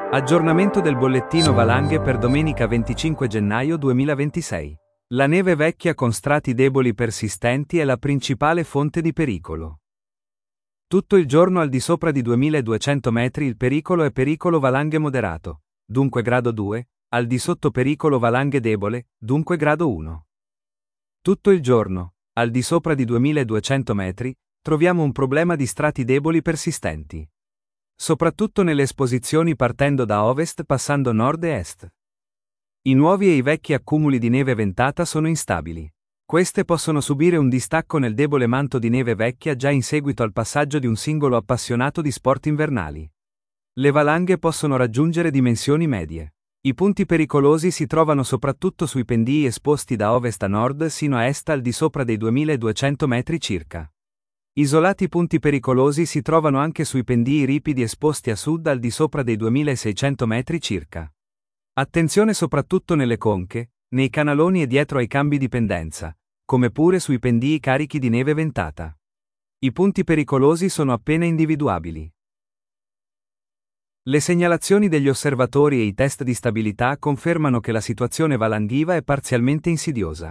Aggiornamento del bollettino valanghe per domenica 25 gennaio 2026. La neve vecchia con strati deboli persistenti è la principale fonte di pericolo. Tutto il giorno al di sopra di 2200 metri il pericolo è pericolo valanghe moderato, dunque grado 2, al di sotto pericolo valanghe debole, dunque grado 1. Tutto il giorno, al di sopra di 2200 metri, troviamo un problema di strati deboli persistenti. Soprattutto nelle esposizioni partendo da ovest passando nord e est. I nuovi e i vecchi accumuli di neve ventata sono instabili. Queste possono subire un distacco nel debole manto di neve vecchia già in seguito al passaggio di un singolo appassionato di sport invernali. Le valanghe possono raggiungere dimensioni medie. I punti pericolosi si trovano soprattutto sui pendii esposti da ovest a nord sino a est al di sopra dei 2200 metri circa. Isolati punti pericolosi si trovano anche sui pendii ripidi esposti a sud al di sopra dei 2600 metri circa. Attenzione soprattutto nelle conche, nei canaloni e dietro ai cambi di pendenza, come pure sui pendii carichi di neve ventata. I punti pericolosi sono appena individuabili. Le segnalazioni degli osservatori e i test di stabilità confermano che la situazione valanghiva è parzialmente insidiosa.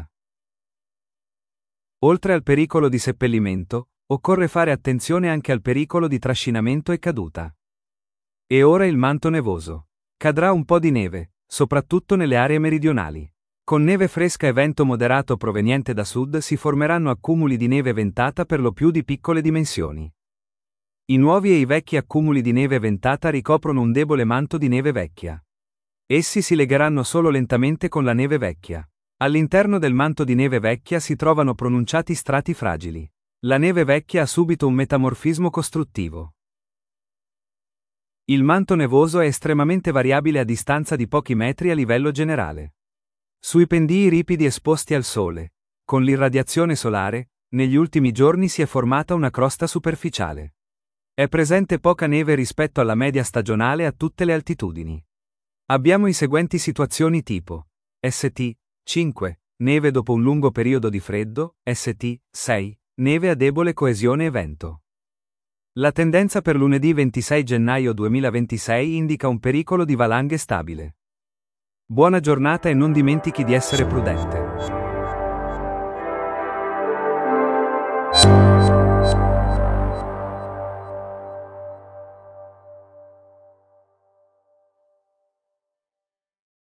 Oltre al pericolo di seppellimento, occorre fare attenzione anche al pericolo di trascinamento e caduta. E ora il manto nevoso. Cadrà un po' di neve, soprattutto nelle aree meridionali. Con neve fresca e vento moderato proveniente da sud si formeranno accumuli di neve ventata per lo più di piccole dimensioni. I nuovi e i vecchi accumuli di neve ventata ricoprono un debole manto di neve vecchia. Essi si legheranno solo lentamente con la neve vecchia. All'interno del manto di neve vecchia si trovano pronunciati strati fragili. La neve vecchia ha subito un metamorfismo costruttivo. Il manto nevoso è estremamente variabile a distanza di pochi metri a livello generale. Sui pendii ripidi esposti al sole, con l'irradiazione solare, negli ultimi giorni si è formata una crosta superficiale. È presente poca neve rispetto alla media stagionale a tutte le altitudini. Abbiamo i seguenti situazioni tipo: St. 5. Neve dopo un lungo periodo di freddo, St. 6. Neve a debole coesione e vento. La tendenza per lunedì 26 gennaio 2026 indica un pericolo di valanghe stabile. Buona giornata e non dimentichi di essere prudente.